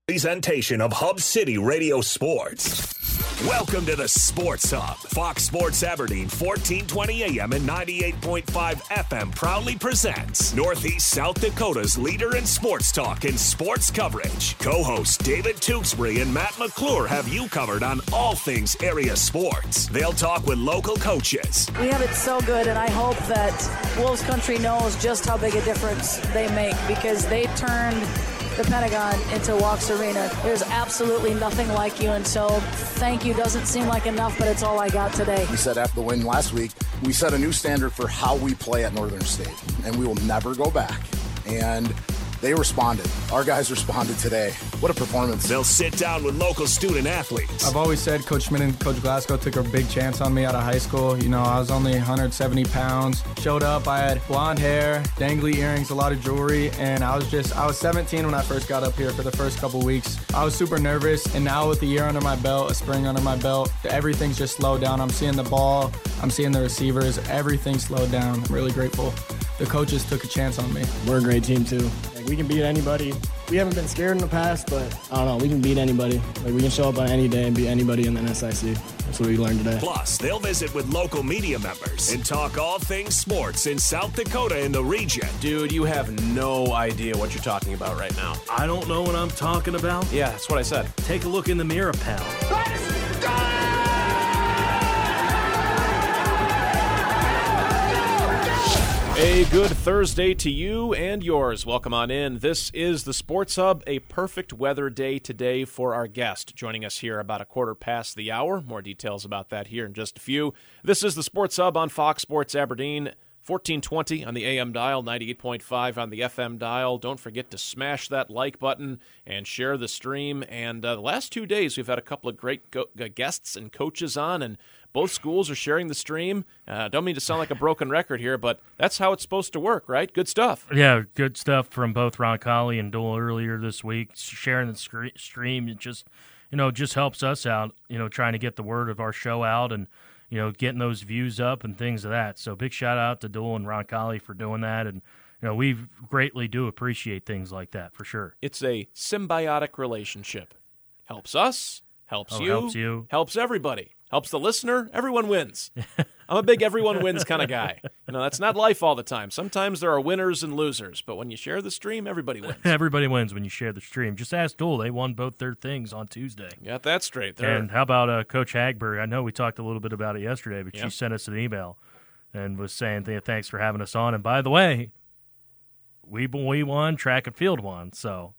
Presentation of Hub City Radio Sports. Welcome to the Sports Hub. Fox Sports Aberdeen, 1420 AM and 98.5 FM proudly presents Northeast South Dakota's leader in sports talk and sports coverage. Co-hosts David Tewksbury and Matt McClure have you covered on all things area sports. They'll talk with local coaches. We have it so good, and I hope that Wolves Country knows just how big a difference they make, because they turned the Pentagon into Walks Arena. There's absolutely nothing like you, and so thank you doesn't seem like enough, but it's all I got today. We said after the win last week, we set a new standard for how we play at Northern State, and we will never go back. And they responded. Our guys responded today. What a performance. They'll sit down with local student athletes. I've always said Coach Schmidt and Coach Glasgow took a big chance on me out of high school. You know, I was only 170 pounds. Showed up, I had blonde hair, dangly earrings, a lot of jewelry, and I was 17 when I first got up here for the first couple weeks. I was super nervous, and now with a year under my belt, a spring under my belt, everything's just slowed down. I'm seeing the ball, I'm seeing the receivers, everything slowed down. I'm really grateful. The coaches took a chance on me. We're a great team too. We can beat anybody. We haven't been scared in the past, but I don't know, we can beat anybody. We can show up on any day and beat anybody in the NSIC. That's what we learned today. Plus, they'll visit with local media members and talk all things sports in South Dakota and the region. Dude, you have no idea what you're talking about right now. I don't know what I'm talking about? Yeah, that's what I said. Take a look in the mirror, pal. Let's go! A good Thursday to you and yours. Welcome on in. This is the Sports Hub, a perfect weather day today for our guest. Joining us here about a quarter past the hour. More details about that here in just a few. This is the Sports Hub on Fox Sports Aberdeen, 1420 on the AM dial, 98.5 on the FM dial. Don't forget to smash that like button and share the stream. And the last 2 days, we've had a couple of great guests and coaches on, and both schools are sharing the stream. Don't mean to sound like a broken record here, but that's how it's supposed to work, right? Good stuff. Yeah, good stuff from both Roncalli and Dole earlier this week. Sharing the stream, it just helps us out, trying to get the word of our show out and, getting those views up and things of that. So big shout out to Dole and Roncalli for doing that. And, we greatly do appreciate things like that for sure. It's a symbiotic relationship. Helps us, helps you, helps everybody. Helps the listener, everyone wins. I'm a big everyone wins kind of guy. That's not life all the time. Sometimes there are winners and losers, but when you share the stream, everybody wins. Everybody wins when you share the stream. Just ask Dole. They won both their things on Tuesday. Got that straight there. And how about Coach Hagberg? I know we talked a little bit about it yesterday, but She sent us an email and was saying thanks for having us on. And by the way, we won, track and field won, so...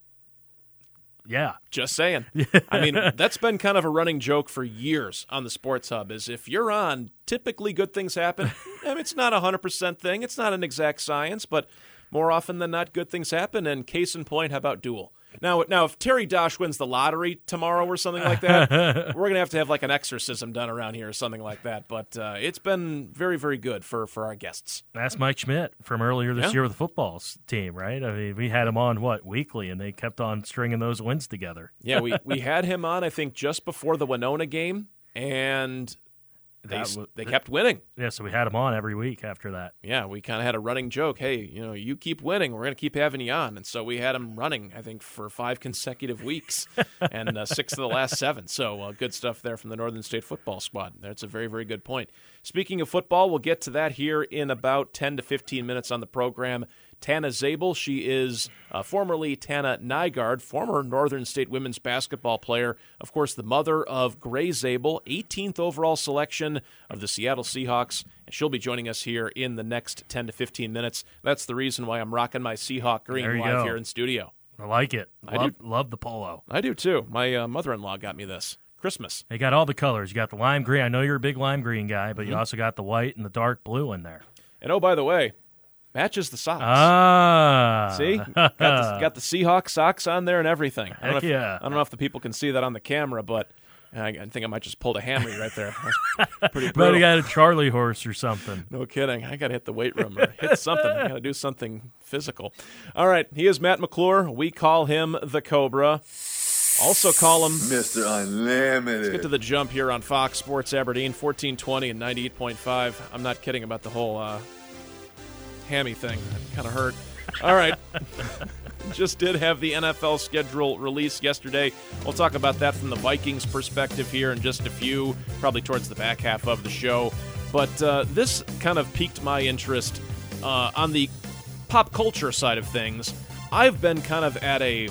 Yeah. Just saying. I mean, that's been kind of a running joke for years on the Sports Hub, is if you're on, typically good things happen. I mean, it's not a 100% thing. It's not an exact science, but more often than not, good things happen. And case in point, how about Duel? Now, if Terry Dosh wins the lottery tomorrow or something like that, we're going to have like an exorcism done around here or something like that. But it's been very, very good for our guests. That's Mike Schmidt from earlier this year with the football team, right? I mean, we had him on, weekly, and they kept on stringing those wins together. Yeah, we had him on, I think, just before the Winona game, and they kept winning. Yeah, so we had him on every week after that. Yeah, we kind of had a running joke. Hey, you keep winning, we're going to keep having you on. And so we had him running, I think, for 5 consecutive weeks and 6 of the last 7. So good stuff there from the Northern State football squad. That's a very, very good point. Speaking of football, we'll get to that here in about 10 to 15 minutes on the program. Tana Zabel, she is formerly Tana Nygaard, former Northern State women's basketball player. Of course, the mother of Gray Zabel, 18th overall selection of the Seattle Seahawks. And she'll be joining us here in the next 10 to 15 minutes. That's the reason why I'm rocking my Seahawk green live here in studio. I like it. Love the polo. I do, too. My mother-in-law got me this. Christmas. They got all the colors. You got the lime green. I know you're a big lime green guy, but you also got the white and the dark blue in there. And, oh, by the way, matches the socks. See? Got the Seahawks socks on there and everything. I don't know if the people can see that on the camera, but I think I might just pulled a Hamry right there. Pretty brutal. Might have got a Charlie horse or something. No kidding. I got to hit the weight room or hit something. I got to do something physical. All right. He is Matt McClure. We call him the Cobra. Also call him Mr. Unlimited. Let's get to the jump here on Fox Sports Aberdeen, 1420 and 98.5. I'm not kidding about the whole hammy thing. That kind of hurt. All right. just did have the NFL schedule released yesterday. We'll talk about that from the Vikings perspective here in just a few, probably towards the back half of the show. But this kind of piqued my interest on the pop culture side of things. I've been kind of at a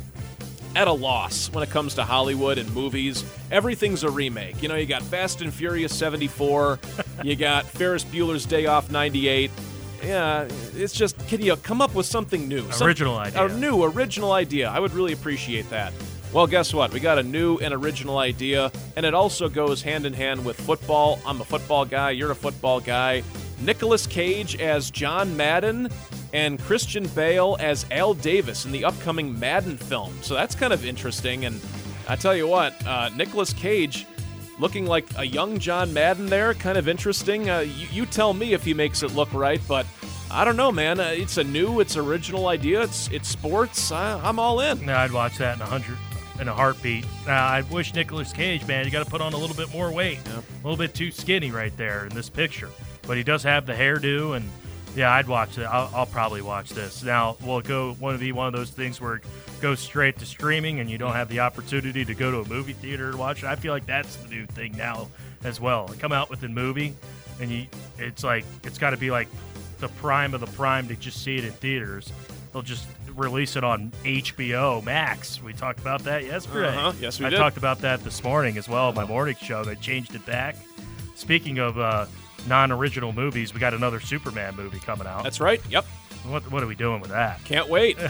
loss when it comes to Hollywood and movies. Everything's a remake. You got Fast and Furious 74, you got Ferris Bueller's Day Off 98. Yeah, it's just, can you come up with something new? Original idea. A new, original idea. I would really appreciate that. Well, guess what? We got a new and original idea, and it also goes hand in hand with football. I'm a football guy. You're a football guy. Nicolas Cage as John Madden and Christian Bale as Al Davis in the upcoming Madden film. So that's kind of interesting. And I tell you what, Nicolas Cage looking like a young John Madden there, kind of interesting. You tell me if he makes it look right, but I don't know, man. It's it's original idea. It's sports. I'm all in. Yeah, I'd watch that in a heartbeat. I wish Nicolas Cage, man, you got to put on a little bit more weight. Yep. A little bit too skinny right there in this picture. But he does have the hairdo, and yeah, I'd watch it. I'll probably watch this. Now, will it be one of those things where it goes straight to streaming and you don't have the opportunity to go to a movie theater to watch it? I feel like that's the new thing now as well. They come out with a movie, and it's got to be like the prime of the prime to just see it in theaters. They'll just release it on HBO Max. We talked about that yesterday. Yes, we did. I talked about that this morning as well. My morning show, they changed it back. Speaking of non-original movies, we got another Superman movie coming out. That's right. Yep. What are we doing with that? Can't wait.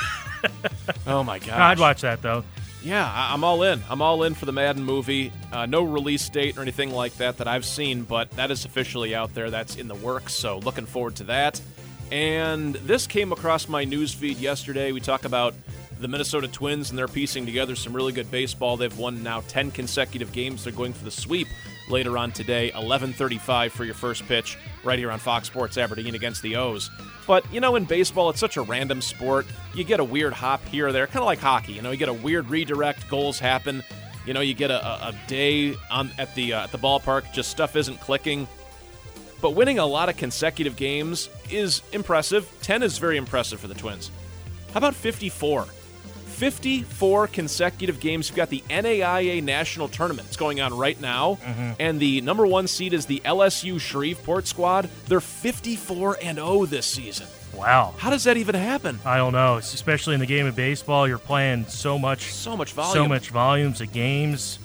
Oh my gosh. I'd watch that though. Yeah, I'm all in. I'm all in for the Madden movie. No release date or anything like that I've seen, but that is officially out there. That's in the works, so looking forward to that. And this came across my news feed yesterday. We talk about the Minnesota Twins, and they're piecing together some really good baseball. They've won now 10 consecutive games. They're going for the sweep later on today, 11:35 for your first pitch right here on Fox Sports Aberdeen against the O's. But, in baseball, it's such a random sport. You get a weird hop here or there, kind of like hockey. You get a weird redirect, goals happen. You get a day at the ballpark, just stuff isn't clicking. But winning a lot of consecutive games is impressive. 10 is very impressive for the Twins. How about 54? 54 consecutive games. You've got the NAIA National Tournament. It's going on right now. And the number one seed is the LSU Shreveport squad. They're 54-0 this season. Wow. How does that even happen? I don't know. Especially in the game of baseball, you're playing so much volume. So much volumes of games.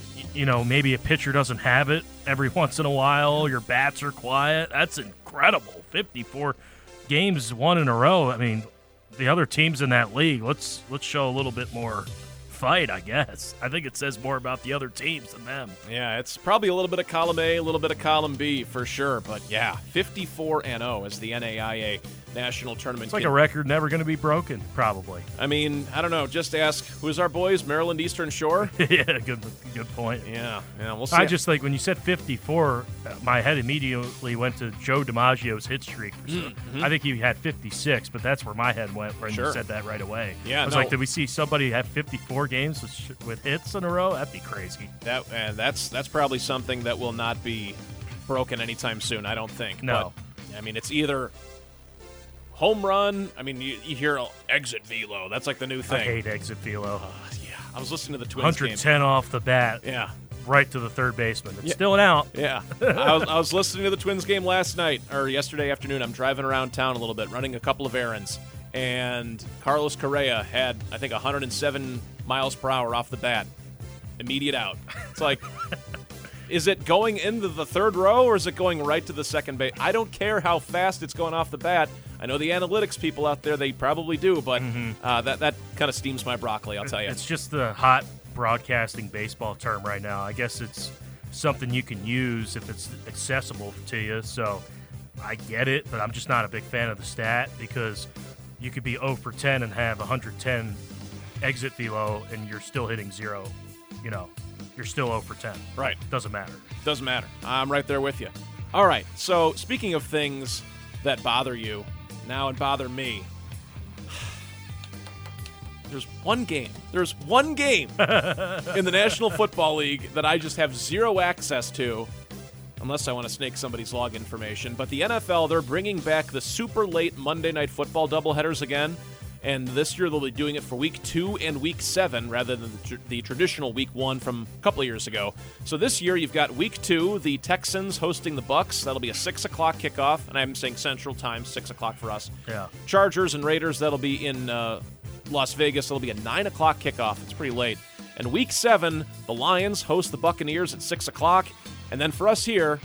Maybe a pitcher doesn't have it every once in a while. Your bats are quiet. That's incredible. 54 games won in a row. I mean, the other teams in that league, let's show a little bit more fight, I guess. I think it says more about the other teams than them. Yeah, it's probably a little bit of column A, a little bit of column B for sure. But yeah, 54-0 is the NAIA National Tournament. It's like a record never going to be broken, probably. I mean, I don't know. Just ask, who's our boys? Maryland Eastern Shore? Yeah, good point. Yeah, we'll see. I just think when you said 54, my head immediately went to Joe DiMaggio's hit streak. I think he had 56, but that's where my head went when you said that right away. Yeah, I was like, did we see somebody have 54 games with hits in a row? That'd be crazy. That's probably something that will not be broken anytime soon, I don't think. No. But, I mean, it's either home run. I mean, you hear exit velo. That's like the new thing. I hate exit velo. Yeah, I was listening to the Twins 110 game. off the bat. Yeah. Right to the third baseman. It's still an out. Yeah. I was listening to the Twins game last night, or yesterday afternoon. I'm driving around town a little bit, running a couple of errands, and Carlos Correa had, I think, 107 miles per hour off the bat. Immediate out. It's like, is it going into the third row, or is it going right to the second base? I don't care how fast it's going off the bat. I know the analytics people out there, they probably do, but that kind of steams my broccoli, I'll tell you. It's just the hot broadcasting baseball term right now. I guess it's something you can use if it's accessible to you, so I get it, but I'm just not a big fan of the stat because you could be 0 for 10 and have 110 exit velo and you're still hitting zero. You're still 0 for 10. Right. Doesn't matter. Doesn't matter. I'm right there with you. All right, so speaking of things that bother you, now and bother me, there's one game in the National Football League that I just have zero access to, unless I want to snake somebody's log information. But the NFL, they're bringing back the super late Monday Night Football doubleheaders again. And this year they'll be doing it for Week 2 and Week 7 rather than the traditional Week 1 from a couple of years ago. So this year you've got Week 2, the Texans hosting the Bucks. That'll be a 6 o'clock kickoff, and I'm saying Central Time, 6 o'clock for us. Yeah. Chargers and Raiders, that'll be in Las Vegas. It'll be a 9 o'clock kickoff. It's pretty late. And Week 7, the Lions host the Buccaneers at 6 o'clock. And then for us here,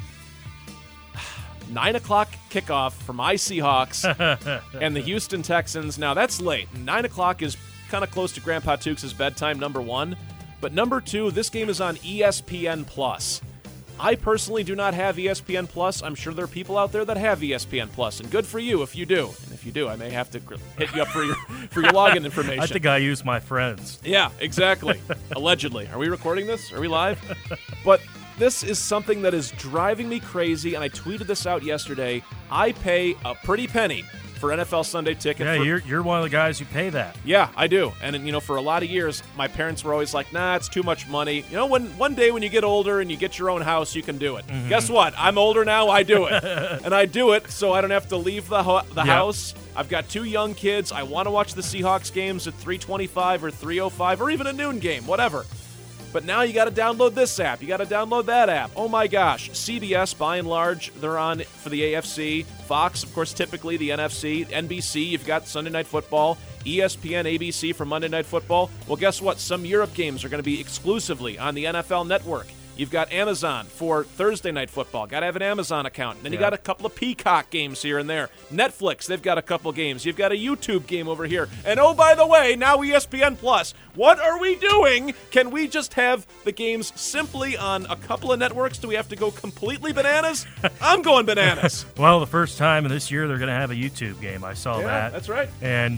9 o'clock kickoff for my Seahawks and the Houston Texans. Now, that's late. 9 o'clock is kind of close to Grandpa Tukes' bedtime, number 1. But number 2, this game is on ESPN+. I personally do not have ESPN+. I'm sure there are people out there that have ESPN+, and good for you if you do. And if you do, I may have to hit you up for your login information. I think I use my friends. Yeah, exactly. Allegedly. Are we recording this? Are we live? But this is something that is driving me crazy, and I tweeted this out yesterday. I pay a pretty penny for NFL Sunday Ticket. Yeah, you're one of the guys who pay that. Yeah, I do. And, for a lot of years, my parents were always like, nah, it's too much money. When one day when you get older and you get your own house, you can do it. Mm-hmm. Guess what? I'm older now. I do it. And I do it so I don't have to leave the house. I've got 2 young kids. I want to watch the Seahawks games at 3:25 or 3:05 or even a noon game, whatever. But now you got to download this app. You got to download that app. Oh, my gosh. CBS, by and large, they're on for the AFC. Fox, of course, typically the NFC. NBC, you've got Sunday Night Football. ESPN, ABC for Monday Night Football. Well, guess what? Some Europe games are going to be exclusively on the NFL Network. You've got Amazon for Thursday Night Football. Got to have an Amazon account. And then you got a couple of Peacock games here and there. Netflix, they've got a couple games. You've got a YouTube game over here. And oh, by the way, now ESPN+. What are we doing? Can we just have the games simply on a couple of networks? Do we have to go completely bananas? I'm going bananas. Well, the first time in this year they're going to have a YouTube game. I saw that. Yeah, that's right. And,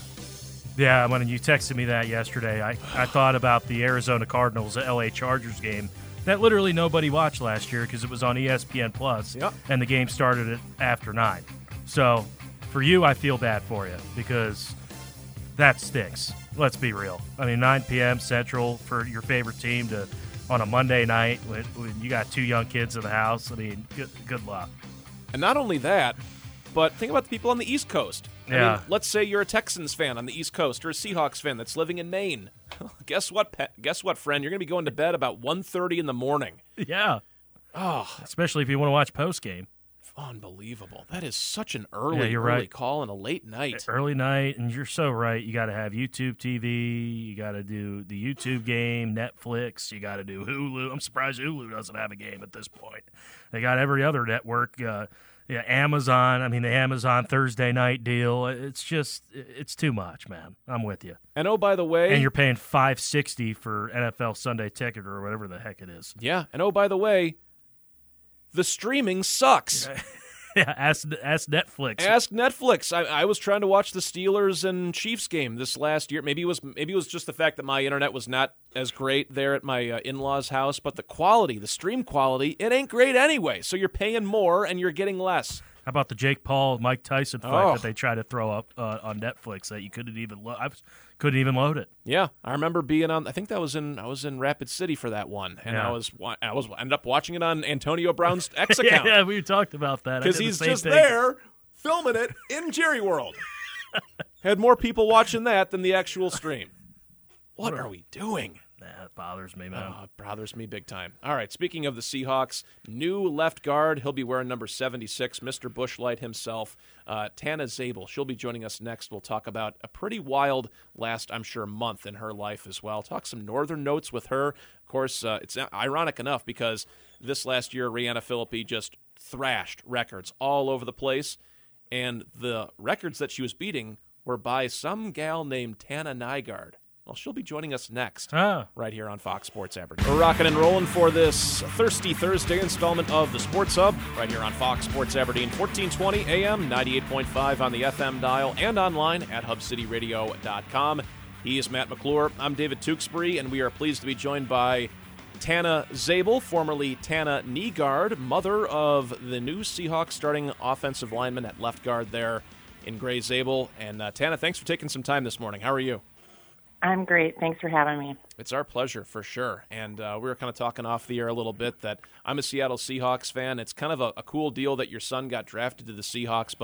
yeah, when you texted me that yesterday, I thought about the Arizona Cardinals, the LA Chargers game that literally nobody watched last year because it was on ESPN+, and the game started after 9. So for you, I feel bad for you because that stinks. Let's be real. I mean, 9 p.m. Central for your favorite team on a Monday night when you got 2 young kids in the house. I mean, good luck. And not only that, but think about the people on the East Coast. I mean, let's say you're a Texans fan on the East Coast or a Seahawks fan that's living in Maine. Guess what, friend? You're going to be going to bed about 1:30 in the morning. Yeah. Oh, especially if you want to watch postgame. Unbelievable. That is such an early call and a late night. Early night, and you're so right. You got to have YouTube TV. You got to do the YouTube game, Netflix. You got to do Hulu. I'm surprised Hulu doesn't have a game at this point. They got every other network. Amazon. I mean, the Amazon Thursday night deal. It's too much, man. I'm with you. And oh, by the way, and you're paying $5.60 for NFL Sunday Ticket or whatever the heck it is. Yeah. And oh, by the way, the streaming sucks. Yeah, ask Netflix. Ask Netflix. I was trying to watch the Steelers and Chiefs game this last year. Maybe it was just the fact that my internet was not as great there at my in-laws' house, but the stream quality, it ain't great anyway. So you're paying more and you're getting less. How about the Jake Paul Mike Tyson fight that they tried to throw up on Netflix that you couldn't even couldn't even load it? Yeah, I remember being on. I think I was in Rapid City for that one, and I ended up watching it on Antonio Brown's X account. Yeah, we talked about that because he's just there filming it in Jerry World. Had more people watching that than the actual stream. What are we doing? That bothers me, man. It bothers me big time. All right, speaking of the Seahawks, new left guard. He'll be wearing number 76, Mr. Bushlight himself. Tana Zabel, she'll be joining us next. We'll talk about a pretty wild last, I'm sure, month in her life as well. Talk some Northern notes with her. Of course, it's ironic enough because this last year, Rihanna Philippi just thrashed records all over the place, and the records that she was beating were by some gal named Tana Nygaard. Well, she'll be joining us next right here on Fox Sports Aberdeen. We're rocking and rolling for this Thirsty Thursday installment of the Sports Hub right here on Fox Sports Aberdeen, 1420 AM, 98.5 on the FM dial, and online at hubcityradio.com. He is Matt McClure. I'm David Tewksbury, and we are pleased to be joined by Tana Zabel, formerly Tana Nygaard, mother of the new Seahawks starting offensive lineman at left guard there in Gray Zabel. And Tana, thanks for taking some time this morning. How are you? I'm great. Thanks for having me. It's our pleasure, for sure. And we were kind of talking off the air a little bit that I'm a Seattle Seahawks fan. It's kind of a cool deal that your son got drafted to the Seahawks, but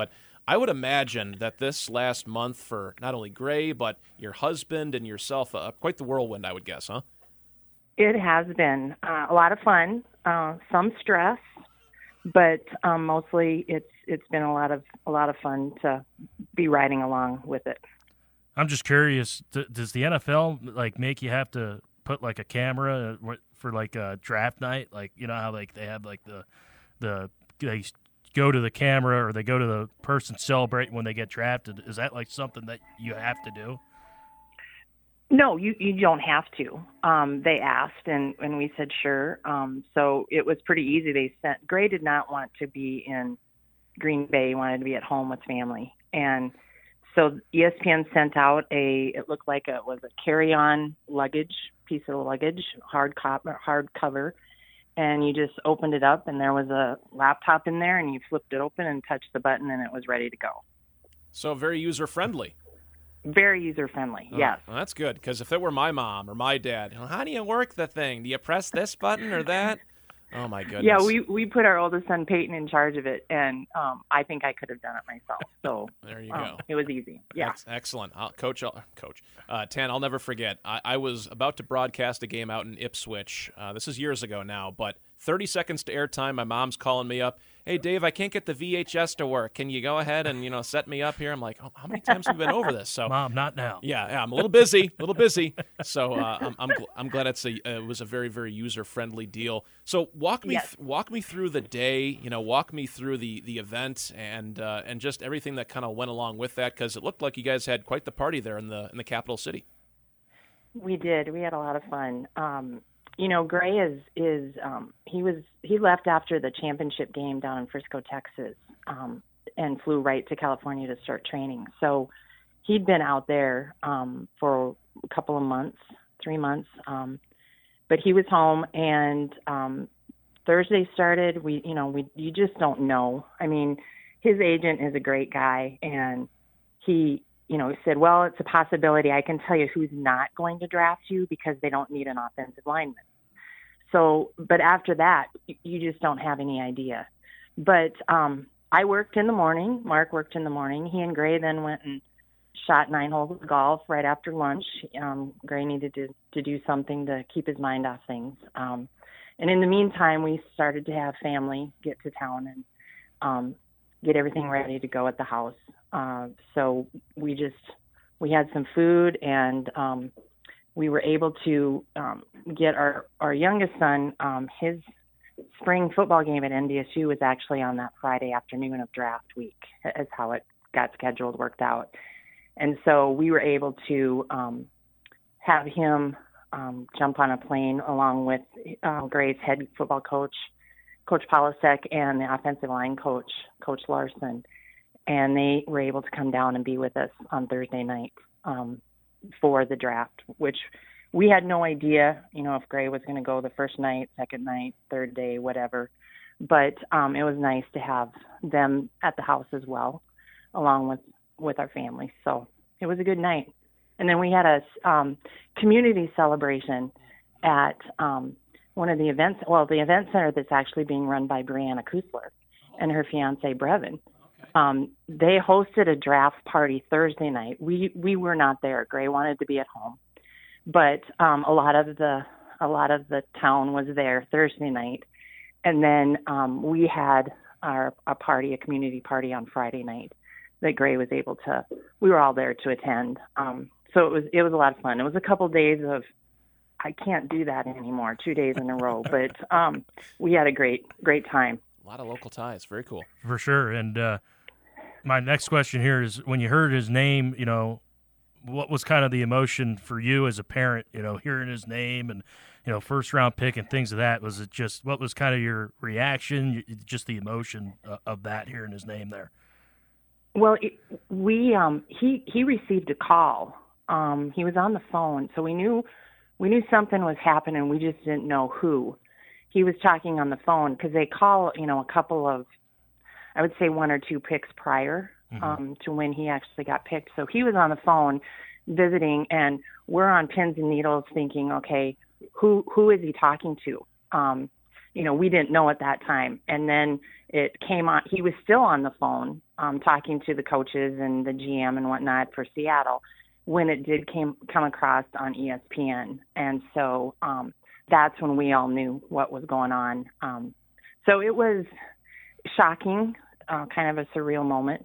I would imagine that this last month for not only Gray, but your husband and yourself, quite the whirlwind, I would guess, huh? It has been a lot of fun, some stress, but mostly it's been a lot of fun to be riding along with it. I'm just curious, does the NFL like make you have to put like a camera for like a draft night? Like, you know how like they have like they go to the camera or they go to the person celebrating when they get drafted. Is that like something that you have to do? No, you don't have to. They asked, and we said sure. So it was pretty easy. Gray did not want to be in Green Bay. He wanted to be at home with family. And so ESPN sent out it looked like it was a carry-on piece of luggage, hard cover. And you just opened it up, and there was a laptop in there, and you flipped it open and touched the button, and it was ready to go. So very user-friendly. Very user-friendly, yes. Well, that's good, because if it were my mom or my dad, how do you work the thing? Do you press this button or that? Oh, my goodness. Yeah, we put our oldest son, Peyton, in charge of it, and I think I could have done it myself. So there you go. It was easy. Yeah. Excellent. Coach, Tan, I'll never forget. I was about to broadcast a game out in Ipswich. This is years ago now, but 30 seconds to airtime, my mom's calling me up. Hey, Dave, I can't get the VHS to work. Can you go ahead and, set me up here? I'm like, how many times have we been over this? So, Mom, not now. Yeah, I'm a little busy. So I'm glad it was a very, very user-friendly deal. So walk me through the day, walk me through the event and just everything that kind of went along with that, because it looked like you guys had quite the party there in the capital city. We did. We had a lot of fun. Gray he left after the championship game down in Frisco, Texas, and flew right to California to start training. So he'd been out there for a couple of months, 3 months, but he was home. And Thursday started. You just don't know. I mean, his agent is a great guy, and he said, well, it's a possibility. I can tell you who's not going to draft you because they don't need an offensive lineman. So, but after that, you just don't have any idea. But I worked in the morning. Mark worked in the morning. He and Gray then went and shot 9 holes of golf right after lunch. Gray needed to do something to keep his mind off things. And in the meantime, we started to have family get to town and get everything ready to go at the house. So we had some food, and we were able to get our youngest son, his spring football game at NDSU was actually on that Friday afternoon of draft week, is how it got scheduled, worked out. And so we were able to have him jump on a plane along with Gray's head football coach, Coach Polasek, and the offensive line coach, Coach Larson. And they were able to come down and be with us on Thursday night for the draft, which we had no idea, if Gray was going to go the first night, second night, third day, whatever. But it was nice to have them at the house as well, along with our family. So it was a good night. And then we had a community celebration at one of the events, the event center that's actually being run by Brianna Kusler and her fiance, Brevin. They hosted a draft party Thursday night. We were not there. Gray wanted to be at home, but a lot of the town was there Thursday night, and then we had a community party on Friday night that Gray was able to. We were all there to attend. So it was a lot of fun. It was a couple days of, I can't do that anymore, 2 days in a row, but we had a great time. A lot of local ties. Very cool. For sure. And my next question here is, when you heard his name, what was kind of the emotion for you as a parent, hearing his name and, first round pick and things of that? Was it just, what was kind of your reaction, just the emotion of that, hearing his name there? Well, he received a call. He was on the phone, so we knew something was happening. We just didn't know who. He was talking on the phone because they call, a couple of, I would say 1 or 2 picks prior to when he actually got picked. So he was on the phone visiting, and we're on pins and needles thinking, okay, who is he talking to? we didn't know at that time. And then it came on. He was still on the phone talking to the coaches and the GM and whatnot for Seattle when it did come across on ESPN. And so that's when we all knew what was going on. So it was shocking, kind of a surreal moment.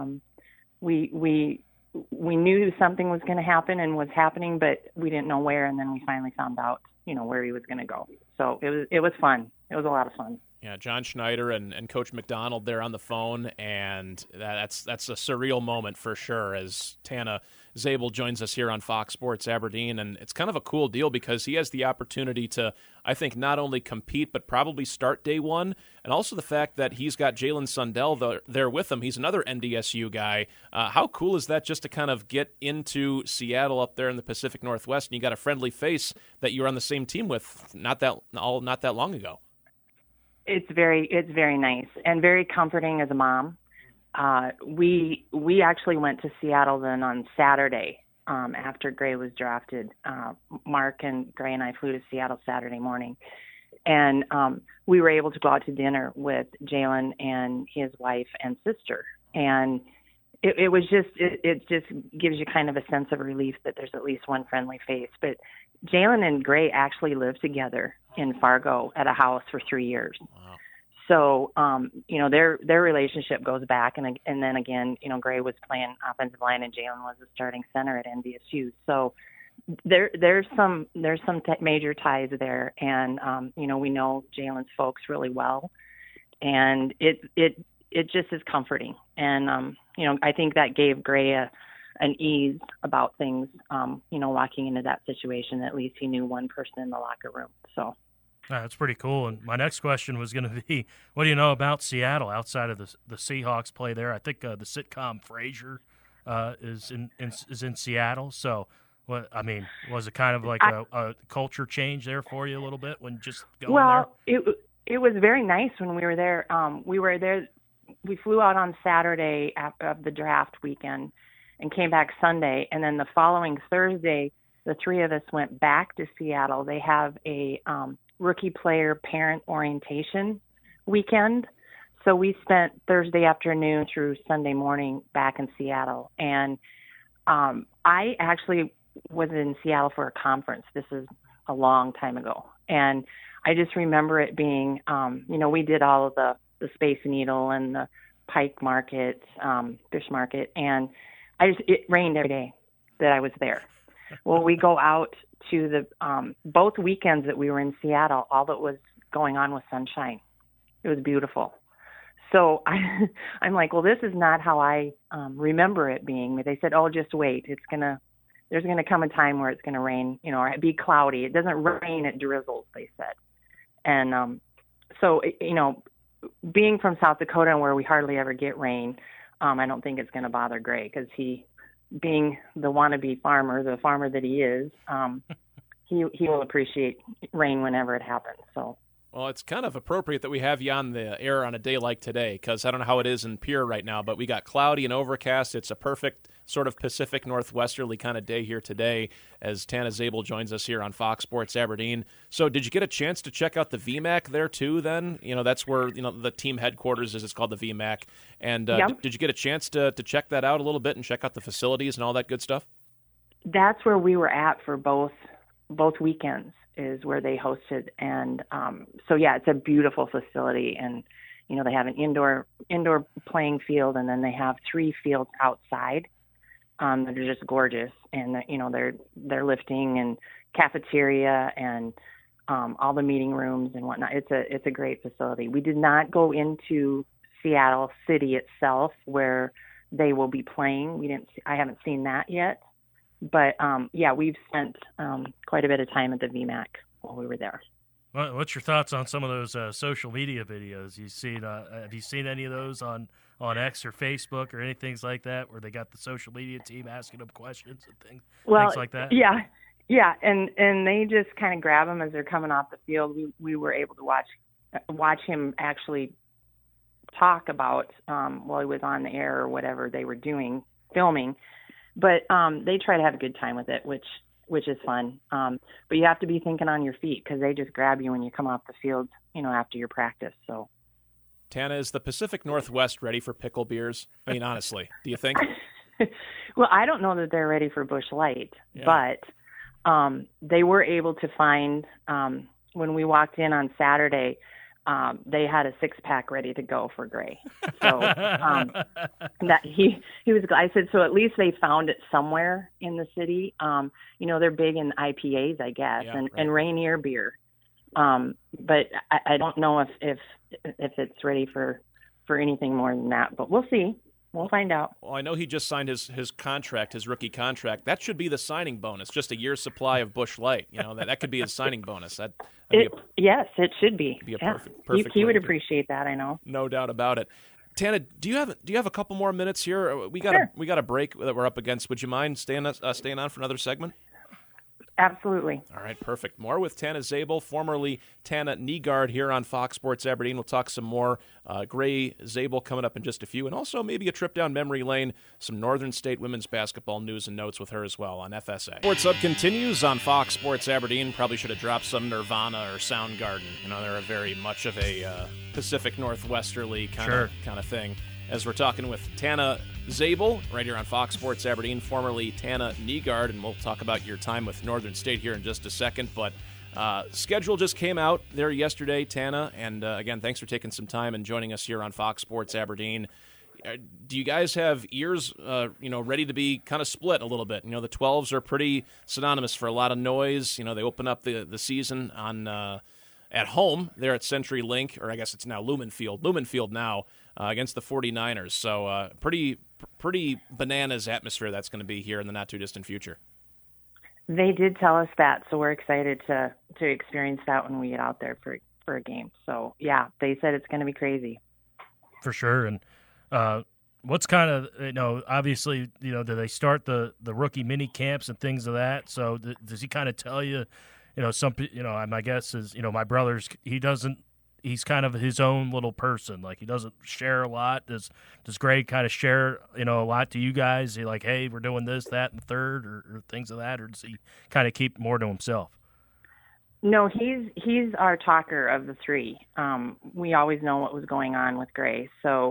We knew something was going to happen and was happening, but we didn't know where. And then we finally found out, where he was going to go. So it was fun. It was a lot of fun. Yeah, John Schneider and Coach McDonald there on the phone, and that's a surreal moment for sure as Tana Zabel joins us here on Fox Sports Aberdeen, and it's kind of a cool deal because he has the opportunity to, I think, not only compete but probably start day one, and also the fact that he's got Jalen Sundell there with him. He's another NDSU guy. How cool is that just to kind of get into Seattle up there in the Pacific Northwest, and you got a friendly face that you were on the same team with not that long ago? It's very nice and very comforting as a mom. We actually went to Seattle then on Saturday after Gray was drafted. Mark and Gray and I flew to Seattle Saturday morning, and we were able to go out to dinner with Jalen and his wife and sister. And it was just it just gives you kind of a sense of relief that there's at least one friendly face. But Jalen and Gray actually lived together in Fargo at a house for 3 years. Wow. So, their relationship goes back. And then again, Gray was playing offensive line and Jalen was the starting center at NDSU. So there's some major ties there. And, we know Jalen's folks really well, and it just is comforting. And, I think that gave Gray an ease about things, walking into that situation. At least he knew one person in the locker room. So. That's pretty cool. And my next question was going to be, what do you know about Seattle outside of the Seahawks play there? I think the sitcom Frasier is in Seattle. So, was it kind of like a culture change there for you a little bit when just going there? Well, it was very nice when we were there. We flew out on Saturday of the draft weekend and came back Sunday. And then the following Thursday, the three of us went back to Seattle. They have a rookie player parent orientation weekend. So we spent Thursday afternoon through Sunday morning back in Seattle. And I actually was in Seattle for a conference. This is a long time ago. And I just remember it being, we did all of the Space Needle and the Pike Market, Fish Market. And it rained every day that I was there. Well, we go out to the both weekends that we were in Seattle, all that was going on was sunshine. It was beautiful. So I'm like, well, this is not how I remember it being. But they said, oh, just wait. There's gonna come a time where it's gonna rain, or be cloudy. It doesn't rain, it drizzles, they said. And so being from South Dakota where we hardly ever get rain, I don't think it's gonna bother Gray because he, being the wannabe farmer, the farmer that he is, he will appreciate rain whenever it happens. So. Well, it's kind of appropriate that we have you on the air on a day like today because I don't know how it is in Pierre right now, but we got cloudy and overcast. It's a perfect sort of Pacific Northwesterly kind of day here today as Tana Zabel joins us here on Fox Sports Aberdeen. So did you get a chance to check out the VMAC there too then? That's where the team headquarters is. It's called the VMAC. And yep. Did you get a chance to check that out a little bit and check out the facilities and all that good stuff? That's where we were at for both weekends. Is where they hosted. And so, yeah, it's a beautiful facility. And, they have an indoor playing field, and then they have 3 fields outside that are just gorgeous. And, they're lifting and cafeteria and all the meeting rooms and whatnot. It's a great facility. We did not go into Seattle City itself where they will be playing. I haven't seen that yet. But, we've spent quite a bit of time at the VMAC while we were there. Well, what's your thoughts on some of those social media videos? Have you seen any of those on X or Facebook or anything like that where they got the social media team asking them questions and things like that? Yeah, and they just kind of grab them as they're coming off the field. We were able to watch him actually talk about while he was on the air or whatever they were doing, filming. But they try to have a good time with it, which which is fun. But you have to be thinking on your feet because they just grab you when you come off the field, after your practice. So, Tana, is the Pacific Northwest ready for pickle beers? I mean, honestly, do you think? Well, I don't know that they're ready for Busch Light, but they were able to find, when we walked in on Saturday, they had a 6-pack ready to go for Gray. So that he was, I said, so at least they found it somewhere in the city. They're big in IPAs, I guess, and Rainier beer. But I don't know if it's ready for anything more than that, but we'll see. We'll find out. Well, I know he just signed his contract, his rookie contract. That should be the signing bonus, just a year's supply of Busch Light. That could be his signing bonus. Yes, it should be. Be a perfect he would appreciate that, I know. No doubt about it. Tana, do you have a couple more minutes here? We got a break that we're up against. Would you mind staying on for another segment? Absolutely. All right, perfect. More with Tana Zabel, formerly Tana Nygaard, here on Fox Sports Aberdeen. We'll talk some more Gray Zabel coming up in just a few, and also maybe a trip down memory lane, some Northern State women's basketball news and notes with her as well on FSA. Sports Hub continues on Fox Sports Aberdeen. Probably should have dropped some Nirvana or Soundgarden. They're very much of a Pacific Northwesterly kind of thing. As we're talking with Tana Zabel right here on Fox Sports Aberdeen, formerly Tana Nygaard, and we'll talk about your time with Northern State here in just a second. But schedule just came out there yesterday, Tana, and again, thanks for taking some time and joining us here on Fox Sports Aberdeen. Do you guys have ears, ready to be kind of split a little bit? The 12s are pretty synonymous for a lot of noise. They open up the season on at home there at CenturyLink, or I guess it's now Lumen Field now. Against the 49ers. So pretty bananas atmosphere that's going to be here in the not-too-distant future. They did tell us that, so we're excited to experience that when we get out there for a game. So, yeah, they said it's going to be crazy. For sure. And what's kind of, obviously, do they start the rookie mini camps and things of that? So does he kind of tell you, my guess is, my brother's, he's kind of his own little person. Like, he doesn't share a lot. Does Greg kind of share, a lot to you guys? Is he like, hey, we're doing this, that, and the third, or things of that? Or does he kind of keep more to himself? No, he's our talker of the three. We always know what was going on with Gray. So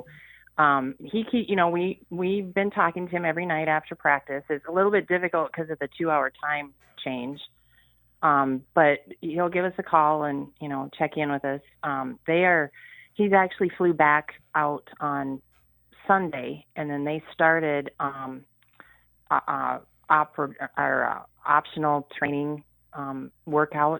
we've been talking to him every night after practice. It's a little bit difficult because of the 2-hour time change. But he'll give us a call and, check in with us. He's actually flew back out on Sunday, and then they started our optional training workouts.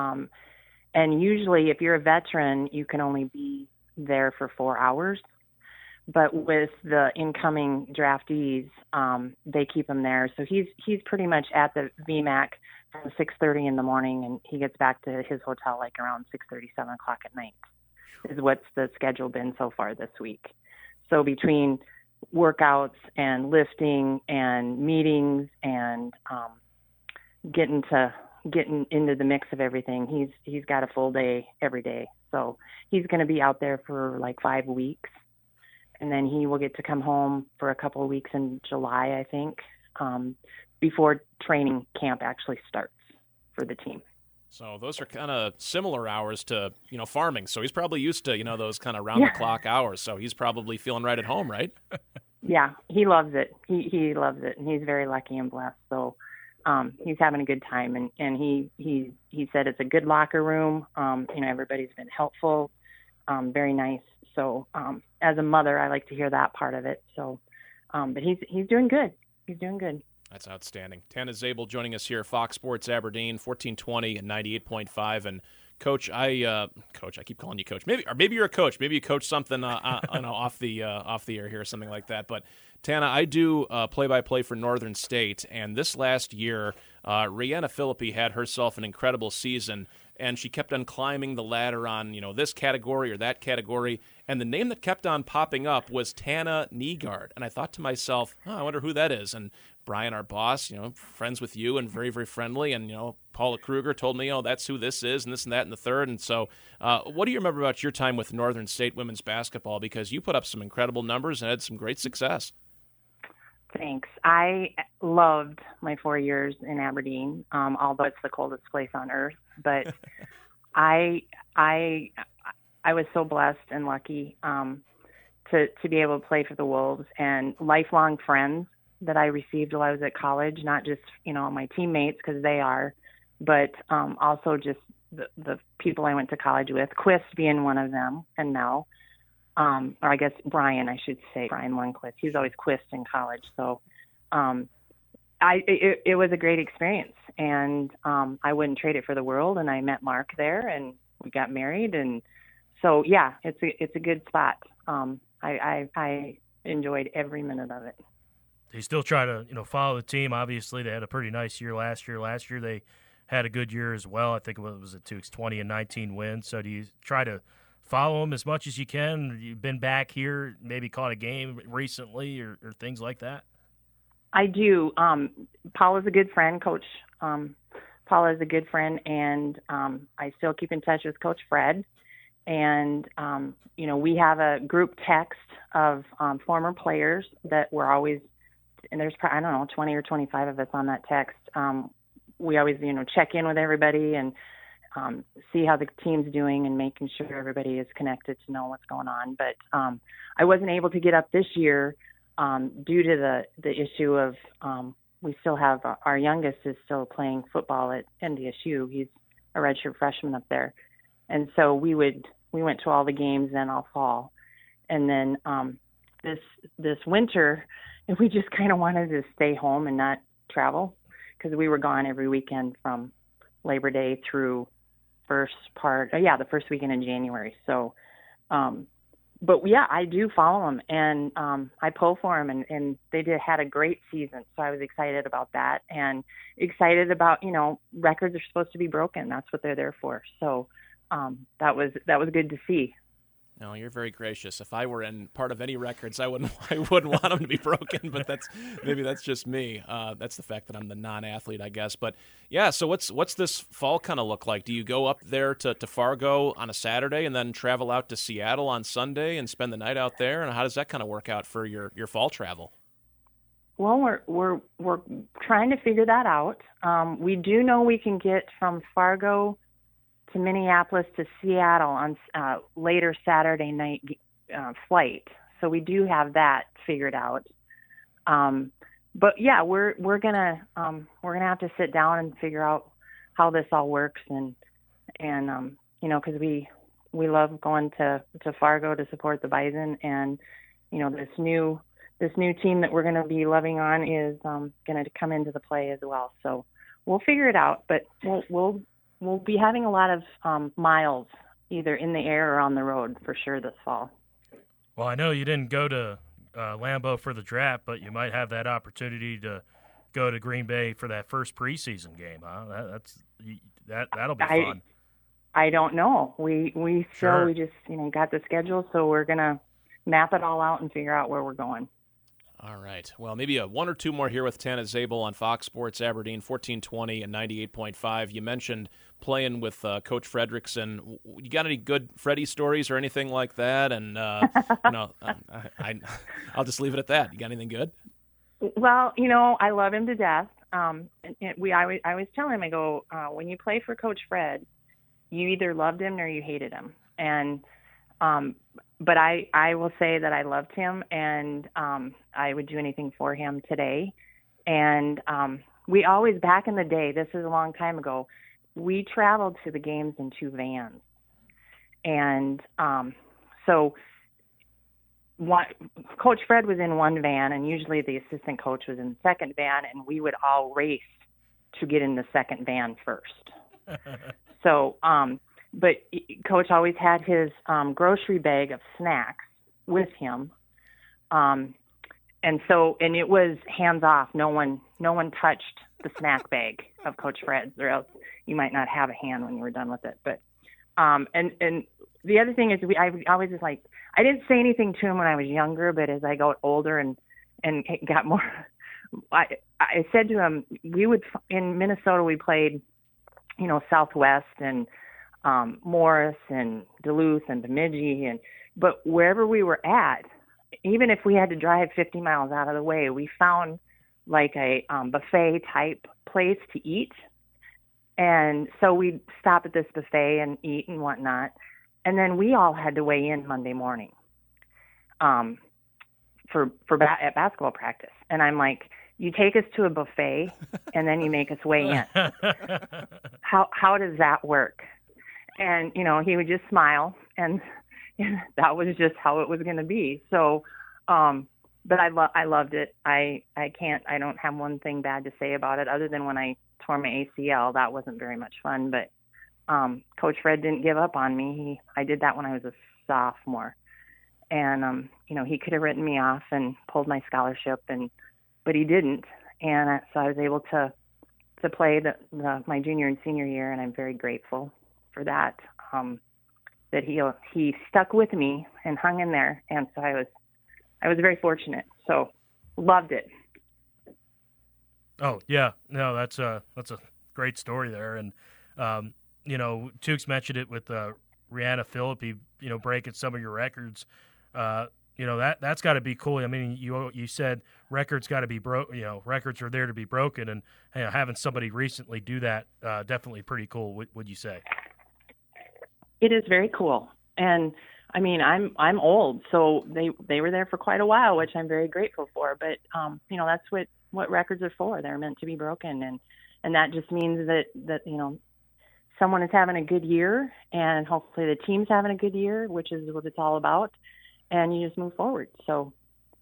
And usually if you're a veteran, you can only be there for 4 hours. But with the incoming draftees, they keep him there. So he's pretty much at the VMAC from 6:30 in the morning, and he gets back to his hotel like around 6:30, 7 o'clock at night is what's the schedule been so far this week. So between workouts and lifting and meetings and getting into the mix of everything, he's got a full day every day. So he's going to be out there for like 5 weeks, and then he will get to come home for a couple of weeks in July, I think, before training camp actually starts for the team. So those are kind of similar hours to, farming. So he's probably used to, those kind of round-the-clock hours. So he's probably feeling right at home, right? Yeah, he loves it. He loves it, and he's very lucky and blessed. So he's having a good time, and he said it's a good locker room. Everybody's been helpful, very nice. So as a mother, I like to hear that part of it. So, but he's doing good. He's doing good. That's outstanding. Tana Zabel joining us here, Fox Sports Aberdeen, 1420 and 98.5. And Coach, I keep calling you Coach. Maybe you're a coach. Maybe you coach something off the air here or something like that. But Tana, I do play-by-play for Northern State, and this last year, Rihanna Philippi had herself an incredible season, and she kept on climbing the ladder on this category or that category, and the name that kept on popping up was Tana Nygaard. And I thought to myself, I wonder who that is. And Brian, our boss, friends with you and very, very friendly. And, Paula Kruger told me, that's who this is and this and that and the third. And so what do you remember about your time with Northern State women's basketball? Because you put up some incredible numbers and had some great success. Thanks. I loved my 4 years in Aberdeen, although it's the coldest place on earth. But I was so blessed and lucky to be able to play for the Wolves, and lifelong friends that I received while I was at college, not just, my teammates, because they are, but also just the people I went to college with, Quist being one of them, and Mel, or I guess Brian, I should say, Brian Lundquist. He was always Quist in college. So it was a great experience, and I wouldn't trade it for the world, and I met Mark there, and we got married, and so, yeah, it's a good spot. I enjoyed every minute of it. They still try to, follow the team. Obviously, they had a pretty nice year last year. Last year, they had a good year as well. I think it was a 20 and 19 win. So do you try to follow them as much as you can? You've been back here, maybe caught a game recently or things like that? I do. Paul is a good friend, Coach. Paul is a good friend, and I still keep in touch with Coach Fred. And, we have a group text of former players that we're always, and there's, 20 or 25 of us on that text. We always, check in with everybody and see how the team's doing and making sure everybody is connected to know what's going on. But I wasn't able to get up this year due to the issue of we still have our youngest is still playing football at NDSU. He's a redshirt freshman up there. And so we went to all the games then all fall. And then this winter, we just kind of wanted to stay home and not travel because we were gone every weekend from Labor Day through the first weekend in January. So, but yeah, I do follow them, and I pull for them, and they had a great season. So I was excited about that, and excited about, records are supposed to be broken. That's what they're there for. So that was good to see. No, you're very gracious. If I were in part of any records, I wouldn't want them to be broken. But that's just me. That's the fact that I'm the non-athlete, I guess. But yeah, so what's this fall kind of look like? Do you go up there to Fargo on a Saturday and then travel out to Seattle on Sunday and spend the night out there? And how does that kind of work out for your fall travel? Well, we're trying to figure that out. We do know we can get from Fargo to Minneapolis to Seattle on later Saturday night flight. So we do have that figured out. But yeah, we're gonna have to sit down and figure out how this all works, and because we love going to Fargo to support the Bison, and this new team that we're going to be loving on is going to come into the play as well. So we'll figure it out, but we'll be having a lot of miles either in the air or on the road for sure this fall. Well, I know you didn't go to Lambeau for the draft, but you might have that opportunity to go to Green Bay for that first preseason game, huh? That'll be fun. I don't know. We just got the schedule, so we're gonna map it all out and figure out where we're going. All right. Well, maybe one or two more here with Tana Zabel on Fox Sports Aberdeen, 1420 and 98.5. You mentioned playing with Coach Fredrickson. You got any good Freddie stories or anything like that? And I'll just leave it at that. You got anything good? Well, I love him to death. I always tell him, I go, when you play for Coach Fred, you either loved him or you hated him. And but I will say that I loved him, and I would do anything for him today. And we always, back in the day, this is a long time ago, we traveled to the games in 2 vans. And so Coach Fred was in 1 van, and usually the assistant coach was in the second van, and we would all race to get in the second van first. So, but Coach always had his grocery bag of snacks with him. And it was hands off. No one touched the snack bag of Coach Fred's, or else you might not have a hand when you were done with it. But, and the other thing is I always was like, I didn't say anything to him when I was younger, but as I got older and got more, I said to him, in Minnesota, we played, Southwest and Morris and Duluth and Bemidji, but wherever we were at, even if we had to drive 50 miles out of the way, we found like a buffet type place to eat. And so we'd stop at this buffet and eat and whatnot. And then we all had to weigh in Monday morning at basketball practice. And I'm like, you take us to a buffet and then you make us weigh in. How does that work? And, he would just smile, and that was just how it was going to be. So, but I loved it. I don't have one thing bad to say about it other than when I tore my ACL. That wasn't very much fun, but Coach Fred didn't give up on me. I did that when I was a sophomore, and he could have written me off and pulled my scholarship, but he didn't, and so I was able to play my junior and senior year, and I'm very grateful for that. That he stuck with me and hung in there, and so I was very fortunate. So loved it. Oh yeah, no, that's a great story there, and Tukes mentioned it with Rihanna Philippi, breaking some of your records. That's got to be cool. I mean, you said records got to be records are there to be broken, and having somebody recently do that definitely pretty cool. Would you say? It is very cool, and I mean, I'm old, so they were there for quite a while, which I'm very grateful for. But that's what records are for. They're meant to be broken, and that just means that someone is having a good year, and hopefully the team's having a good year, which is what it's all about. And you just move forward. So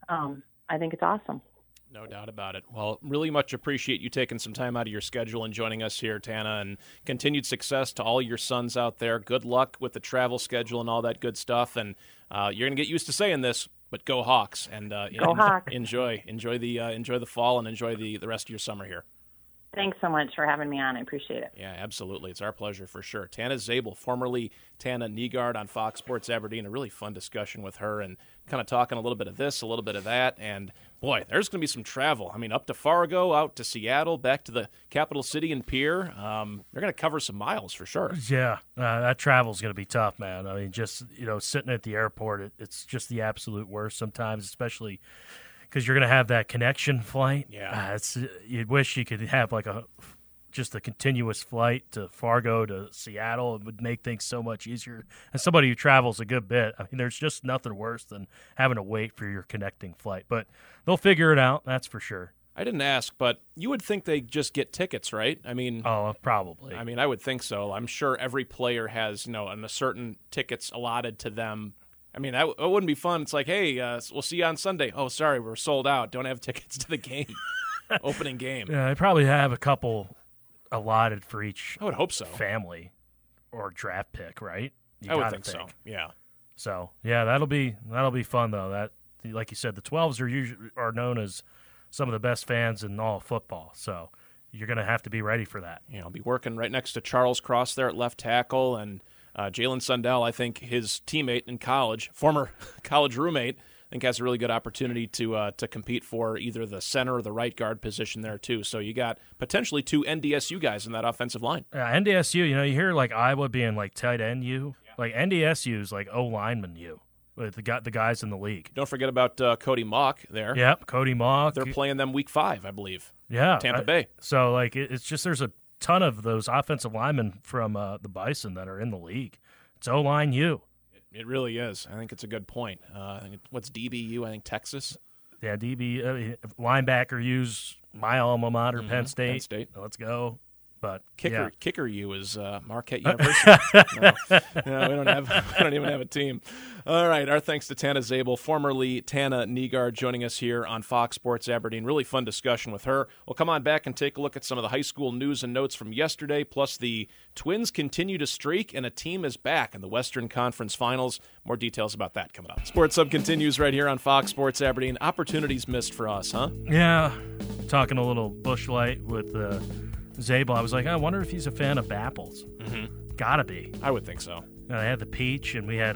I think it's awesome. No doubt about it. Well, really much appreciate you taking some time out of your schedule and joining us here, Tana, and continued success to all your sons out there. Good luck with the travel schedule and all that good stuff. And you're going to get used to saying this, but go Hawks. And go Hawks. Enjoy the fall and enjoy the rest of your summer here. Thanks so much for having me on. I appreciate it. Yeah, absolutely. It's our pleasure for sure. Tana Zabel, formerly Tana Nygaard on Fox Sports Aberdeen. A really fun discussion with her and kind of talking a little bit of this, a little bit of that. And, boy, there's going to be some travel. I mean, up to Fargo, out to Seattle, back to the capital city and Pierre. They're going to cover some miles for sure. Yeah, that travel's going to be tough, man. I mean, just, sitting at the airport, it's just the absolute worst sometimes, especially – because you're going to have that connection flight. Yeah, you'd wish you could have like just a continuous flight to Fargo to Seattle. It would make things so much easier. As somebody who travels a good bit, I mean, there's just nothing worse than having to wait for your connecting flight. But they'll figure it out, that's for sure. I didn't ask, but you would think they just get tickets, right? I mean, probably. I mean, I would think so. I'm sure every player has, a certain tickets allotted to them. I mean, it wouldn't be fun. It's like, hey, we'll see you on Sunday. Oh, sorry, we're sold out. Don't have tickets to the game, opening game. Yeah, they probably have a couple allotted for each. I would hope so. Family or draft pick, right? I would think so. Yeah. So yeah, that'll be fun though. That, like you said, the 12s are known as some of the best fans in all of football. So you're going to have to be ready for that. I'll be working right next to Charles Cross there at left tackle, and Jalen Sundell, I think his teammate in college, former college roommate, I think has a really good opportunity to compete for either the center or the right guard position there too. So you got potentially two NDSU guys in that offensive line. NDSU, you hear like Iowa being like tight end U, like NDSU is like O lineman U. With the guys in the league. Don't forget about Cody Mock there. Yep, Cody Mock. They're playing them week 5, I believe. Yeah, Tampa Bay. So like it's just there's a ton of those offensive linemen from the Bison that are in the league. It's O-line U. It really is. I think it's a good point. What's DBU? I think Texas. Yeah, DB linebacker U's my alma mater, Penn State. Penn State. Let's go. But kicker U is Marquette University. No, we don't even have a team. All right, our thanks to Tana Zabel, formerly Tana Nygaard, joining us here on Fox Sports Aberdeen. Really fun discussion with her. We'll come on back and take a look at some of the high school news and notes from yesterday, plus the Twins continue to streak, and a team is back in the Western Conference Finals. More details about that coming up. Sports Hub continues right here on Fox Sports Aberdeen. Opportunities missed for us, huh? Yeah, talking a little Busch Light with Zabel. I was like, I wonder if he's a fan of apples. Mm-hmm. Gotta be. I would think so. I had the peach, and we had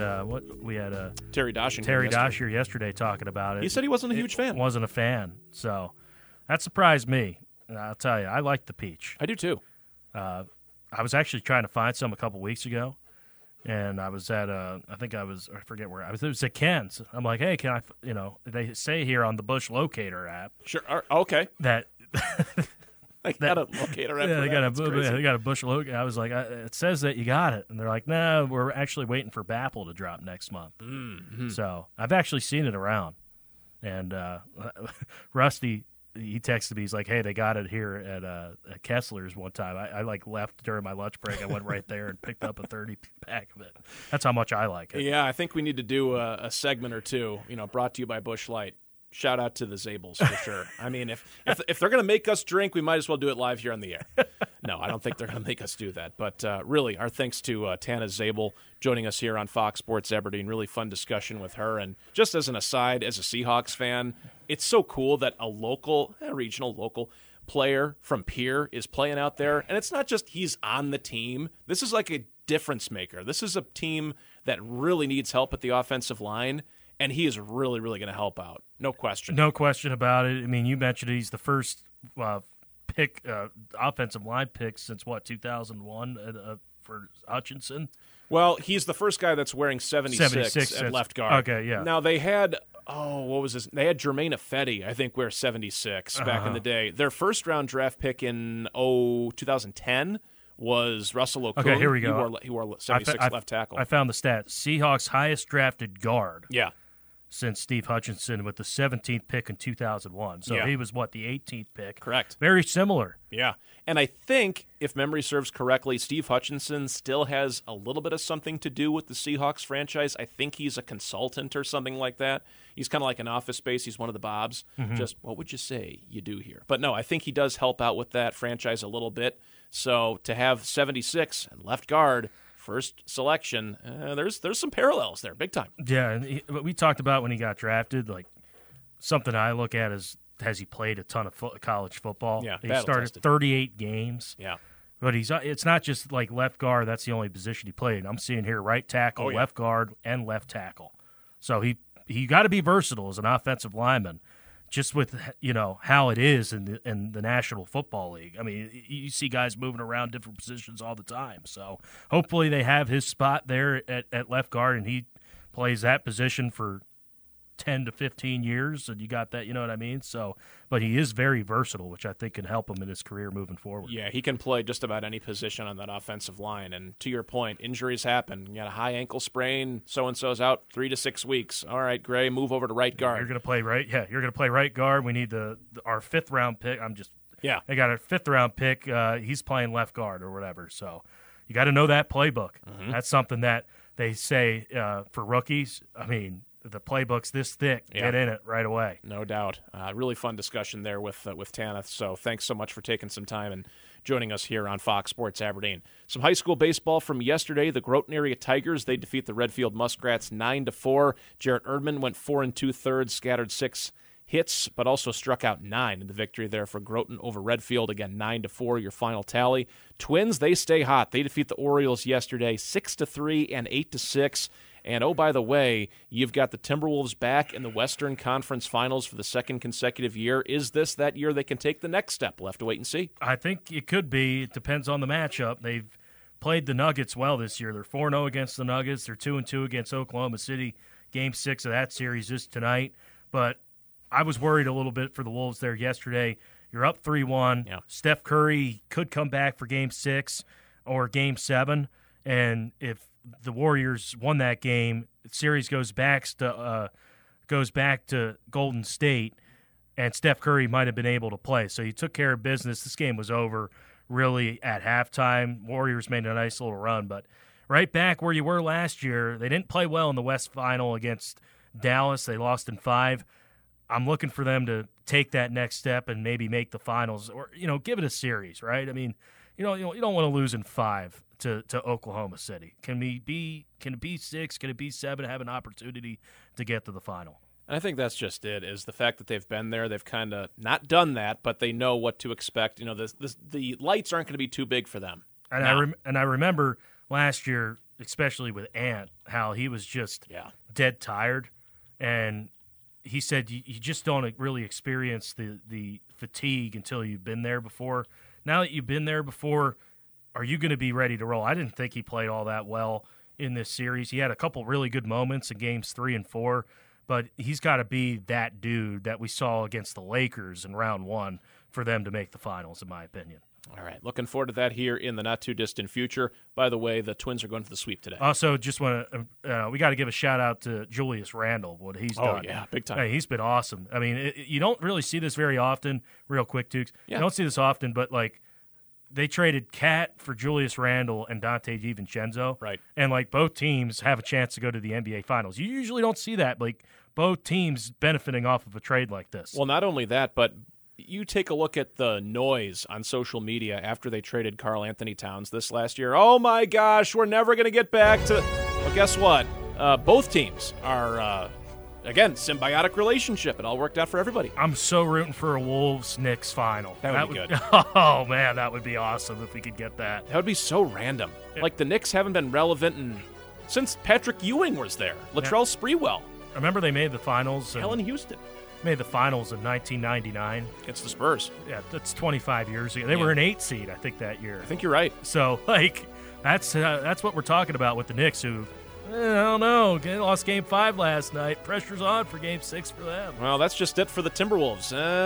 Terry Doshier yesterday talking about it. He said he wasn't a huge fan. Wasn't a fan, so that surprised me. I'll tell you, I like the peach. I do too. I was actually trying to find some a couple weeks ago. And I was at I forget where I was. It was at Ken's. I'm like, hey, can I? They say here on the Bush Locator app. Sure. Okay. That. I got a locator app. Yeah, they got a Bush Locator. I was like, it says that you got it, and they're like, no, we're actually waiting for Baffle to drop next month. Mm-hmm. So I've actually seen it around, and Rusty. He texted me. He's like, "Hey, they got it here at Kessler's one time. I left during my lunch break. I went right there and picked up a 30-pack of it. That's how much I like it." Yeah, I think we need to do a segment or two. Brought to you by Busch Light. Shout out to the Zables for sure. I mean, if they're going to make us drink, we might as well do it live here on the air. No, I don't think they're going to make us do that. But really, our thanks to Tana Zabel joining us here on Fox Sports Aberdeen. Really fun discussion with her. And just as an aside, as a Seahawks fan, it's so cool that a regional local player from Pierre is playing out there. And it's not just he's on the team. This is like a difference maker. This is a team that really needs help at the offensive line. And he is really, really going to help out. No question. No question about it. I mean, you mentioned he's the first pick, offensive line pick since, 2001 for Hutchinson? Well, he's the first guy that's wearing 76 at left guard. Okay, yeah. Now, they had, what was his? They had Jermaine Ifedi, I think, wear 76 back in the day. Their first-round draft pick in 2010 was Russell Okung. Okay, here we go. He wore 76 left tackle. I found the stat. Seahawks' highest drafted guard. Yeah. Since Steve Hutchinson with the 17th pick in 2001. So he was, the 18th pick? Correct. Very similar. Yeah. And I think, if memory serves correctly, Steve Hutchinson still has a little bit of something to do with the Seahawks franchise. I think he's a consultant or something like that. He's kind of like an Office Space. He's one of the Bobs. Mm-hmm. Just, what would you say you do here? But no, I think he does help out with that franchise a little bit. So to have 76 and left guard, first selection, there's some parallels there, big time. Yeah, and we talked about when he got drafted, like something I look at is, has he played a ton of college football? Yeah, he started 38 games. Yeah. But it's not just like left guard, that's the only position he played. I'm seeing here right tackle, left guard, and left tackle. So he got to be versatile as an offensive lineman. Just with how it is in the National Football League. I mean, you see guys moving around different positions all the time. So hopefully they have his spot there at left guard, and he plays that position for 10 to 15 years, and you got that, you know what I mean? So, but he is very versatile, which I think can help him in his career moving forward. Yeah, he can play just about any position on that offensive line. And to your point, injuries happen. You got a high ankle sprain, so-and-so's out 3 to 6 weeks. All right, Gray, move over to right guard. You're going to play right. Yeah, you're going to play right guard. We need our 5th round pick. They got a 5th round pick. He's playing left guard or whatever. So you got to know that playbook. Mm-hmm. That's something that they say for rookies. I mean, the playbook's this thick. Get in it right away. No doubt. Really fun discussion there with Tanith. So thanks so much for taking some time and joining us here on Fox Sports Aberdeen. Some high school baseball from yesterday. The Groton area Tigers, they defeat the Redfield Muskrats 9-4. Jarrett Erdman went 4 2/3, scattered 6 hits, but also struck out 9 in the victory there for Groton over Redfield. Again, 9-4, your final tally. Twins, they stay hot. They defeat the Orioles yesterday 6-3 and 8-6. And, oh, by the way, you've got the Timberwolves back in the Western Conference Finals for the second consecutive year. Is this that year they can take the next step? We'll have to wait and see. I think it could be. It depends on the matchup. They've played the Nuggets well this year. They're 4-0 against the Nuggets. They're 2-2 against Oklahoma City. Game 6 of that series is tonight. But I was worried a little bit for the Wolves there yesterday. You're up 3-1. Yeah. Steph Curry could come back for Game 6 or Game 7. And if the Warriors won that game, the series goes back to Golden State, and Steph Curry might have been able to play. So he took care of business. This game was over really at halftime. Warriors made a nice little run, but right back where you were last year. They didn't play well in the West Final against Dallas. They lost in 5. I'm looking for them to take that next step and maybe make the finals, or give it a series, right? I mean, you don't want to lose in 5 to Oklahoma City. Can it be 6? Can it be 7? Have an opportunity to get to the final. I think that's just it, is the fact that they've been there. They've kind of not done that, but they know what to expect. The lights aren't going to be too big for them. And I remember last year, especially with Ant, how he was just dead tired. And he said you just don't really experience the fatigue until you've been there before. Now that you've been there before, are you going to be ready to roll? I didn't think he played all that well in this series. He had a couple really good moments in games 3 and 4, but he's got to be that dude that we saw against the Lakers in round 1 for them to make the finals, in my opinion. All right, looking forward to that here in the not-too-distant future. By the way, the Twins are going to the sweep today. Also, just want to we got to give a shout-out to Julius Randle, what he's done. Oh, yeah, big time. Hey, he's been awesome. I mean, you don't really see this very often, real quick, Tukes. Yeah. You don't see this often, but, like, they traded Cat for Julius Randle and Dante DiVincenzo. Right. And, like, both teams have a chance to go to the NBA Finals. You usually don't see that, like, both teams benefiting off of a trade like this. Well, not only that, but you take a look at the noise on social media after they traded Karl Anthony Towns this last year. Oh, my gosh, we're never going to get back to – well, guess what? Both teams are, again, symbiotic relationship. It all worked out for everybody. I'm so rooting for a Wolves-Knicks final. That would be good. Oh, man, that would be awesome if we could get that. That would be so random. Like, the Knicks haven't been relevant since Patrick Ewing was there. Latrell Sprewell. I remember they made the finals. Helen Houston. Made the finals in 1999. Against the Spurs. Yeah, that's 25 years ago. They were an 8 seed, I think, that year. I think you're right. So, like, that's what we're talking about with the Knicks, who, I don't know, they lost Game 5 last night. Pressure's on for Game 6 for them. Well, that's just it for the Timberwolves.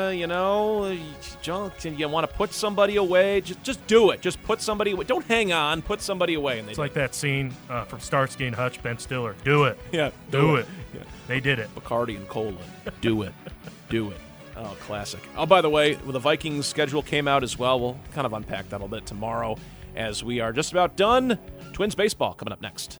You want to put somebody away, just do it. Just put somebody away. Don't hang on. Put somebody away. And it's like that scene from Starsky and Hutch, Ben Stiller. Do it. Yeah. Do it. Yeah. They did it. Bacardi and Cola. Do it. Do it. Oh, classic. Oh, by the way, the Vikings schedule came out as well. We'll kind of unpack that a little bit tomorrow as we are just about done. Twins baseball coming up next.